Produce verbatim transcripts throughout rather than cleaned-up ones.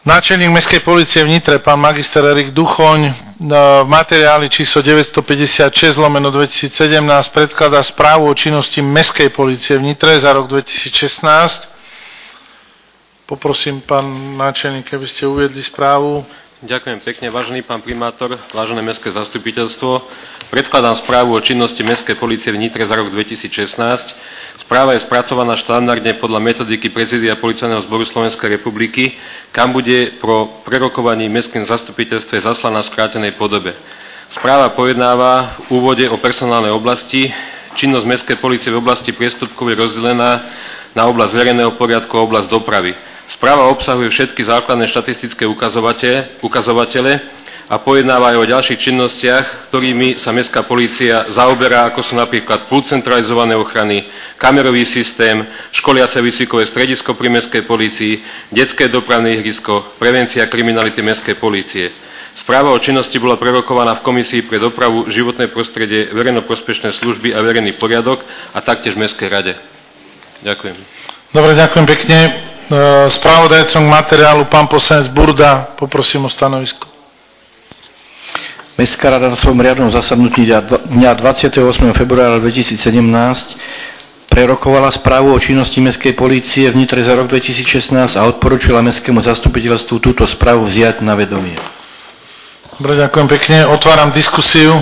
Náčelník Mestskej polície v Nitre, pán magister Erik Duchoň, v materiáli číslo deväťstopäťdesiatšesť lomeno dvetisícsedemnásť predkladá správu o činnosti Mestskej polície v Nitre za rok dvetisícšestnásť. Poprosím, pán náčelník, keby ste uviedli správu. Ďakujem pekne, vážený pán primátor, vážené mestské zastupiteľstvo. Predkladám správu o činnosti Mestskej polície v Nitre za rok dvetisícšestnásť. Správa je spracovaná štandardne podľa metodiky Prezídia Policajného zboru Slovenskej republiky, kam bude pro prerokovaní v Mestskom zastupiteľstve zaslaná v skrátenej podobe. Správa pojednáva v úvode o personálnej oblasti. Činnosť Mestskej polície v oblasti priestupkov je rozdelená na oblasť verejného poriadku a oblasť dopravy. Správa obsahuje všetky základné štatistické ukazovatele a pojednáva aj o ďalších činnostiach, ktorými sa Mestská polícia zaoberá, ako sú napríklad pult centralizovanej ochrany, kamerový systém, školiace výcvikové stredisko pri Mestskej polícii, detské dopravné ihrisko, prevencia kriminality Mestskej polície. Správa o činnosti bola prerokovaná v Komisii pre dopravu, životné prostredie, verejnoprospešné služby a verejný poriadok a taktiež v Mestskej rade. Ďakujem. Dobre, ďakujem pekne. Spravodajcom k materiálu pán poslanec Burda, poprosím o stanovisko. Mestská rada na svojom riadnom zasadnutí dňa dvadsiateho ôsmeho februára dvetisícsedemnásť prerokovala správu o činnosti Mestskej polície v Nitre za rok dvetisícšestnásť a odporúčila Mestskému zastupiteľstvu túto správu vziať na vedomie. Dobre, ďakujem pekne. Otváram diskusiu.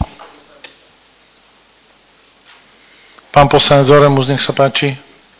Pán poslanec Zoremus, nech sa páči.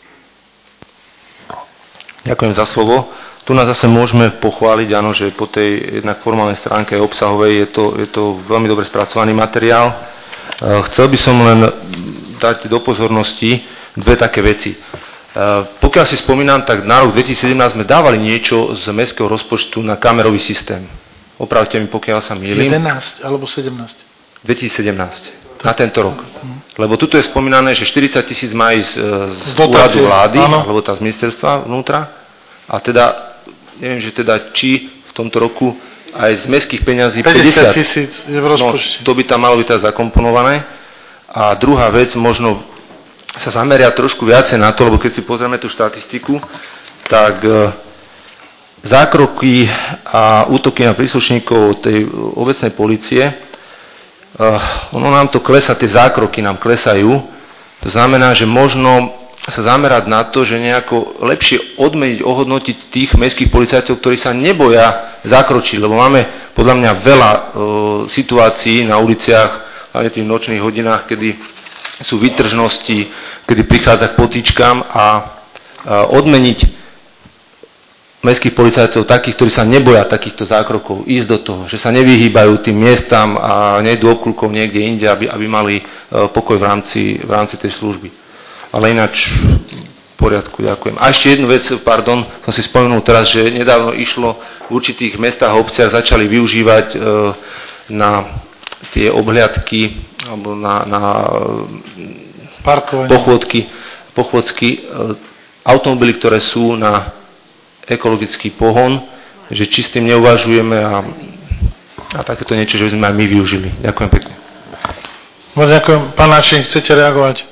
Ďakujem za slovo. Tu nás zase môžeme pochváliť, áno, že po tej jednak formálnej stránke obsahovej je to, je to veľmi dobre spracovaný materiál. Chcel by som len dať do pozornosti dve také veci. Pokiaľ si spomínam, tak na rok dvetisícsedemnásť sme dávali niečo z mestského rozpočtu na kamerový systém. Opravte mi, pokiaľ sa mýlim. jedenásť alebo sedemnásť? dvetisícsedemnásť. Na tento rok. Lebo tuto je spomínané, že štyridsať tisíc má ísť z, z úradu vlády, áno, alebo tá z ministerstva vnútra. A teda, neviem, že teda, či v tomto roku aj z mestských peňazí päťdesiat tisíc je v rozpočte. No, to by tam malo byť teda zakomponované. A druhá vec, možno sa zameria trošku viacej na to, lebo keď si pozrieme tú štatistiku, tak e, zákroky a útoky na príslušníkov tej obecnej polície, Uh, ono nám to klesá, tie zákroky nám klesajú. To znamená, že možno sa zamerať na to, že nejako lepšie odmeniť, ohodnotiť tých mestských policajtov, ktorí sa neboja zakročiť, lebo máme podľa mňa veľa uh, situácií na uliciach, hlavne tých nočných hodinách, kedy sú výtržnosti, kedy prichádza k potýčkam a uh, odmeniť mestských policajtov, takých, ktorí sa neboja takýchto zákrokov, ísť do toho, že sa nevyhýbajú tým miestam a nejdú obkľúkov niekde inde, aby, aby mali pokoj v rámci, v rámci tej služby. Ale ináč v poriadku, ďakujem. A ešte jednu vec, pardon, som si spomenul teraz, že nedávno išlo v určitých mestách a obciach začali využívať e, na tie obhliadky alebo na, na pochôdzky, pochôdzky e, automobily, ktoré sú na ekologický pohon, že či s tým neuvažujeme a, a takéto niečo, že by sme aj my využili. Ďakujem pekne. Ďakujem. Pán náčelník, chcete reagovať?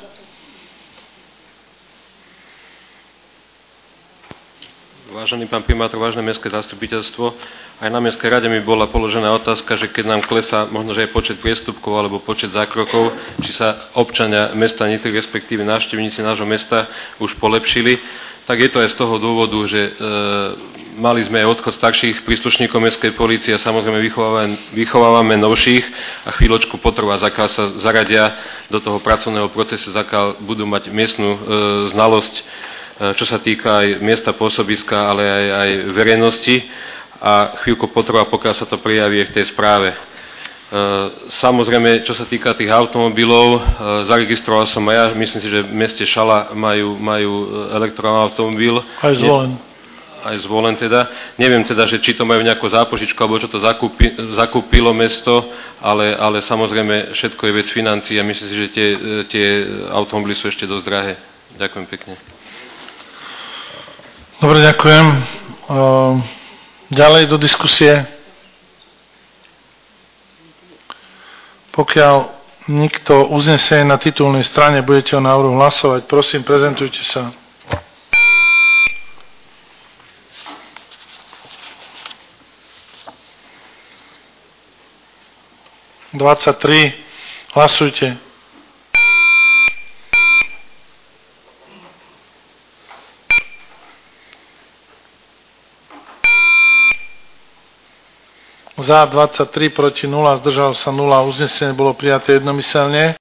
Vážený pán primátor, vážené mestské zastupiteľstvo, aj na mestskej rade mi bola položená otázka, že keď nám klesá možno, že aj počet priestupkov alebo počet zákrokov, či sa občania mesta Nitry, respektíve návštevníci nášho mesta už polepšili. Tak je to aj z toho dôvodu, že e, mali sme aj odchod starších príslušníkov mestskej polície a samozrejme vychovávame, vychovávame novších a chvíľočku potrvá, zakiaľ sa zaradia do toho pracovného procesu, zakiaľ budú mať miestnu e, znalosť, e, čo sa týka aj miesta pôsobiska, ale aj, aj verejnosti a chvíľku potrvá, pokiaľ sa to prejaví v tej správe. Samozrejme, čo sa týka tých automobilov, zaregistroval som aj ja, myslím si, že v meste Šala majú, majú elektroautomobil. Aj zvolen. Aj zvolen teda. Neviem teda, že či to majú nejakú zápožičku, alebo čo to zakúpi, zakúpilo mesto, ale, ale samozrejme všetko je vec financií a myslím si, že tie, tie automobily sú ešte dosť drahé. Ďakujem pekne. Dobre, ďakujem. Ďalej do diskusie. Pokiaľ nikto uznesenie na titulnej strane, budete o návrhu hlasovať, prosím, prezentujte sa. dvadsaťtri. Hlasujte. Za dvadsaťtri, proti nula, zdržal sa nula. Uznesenie bolo prijaté jednomyselne.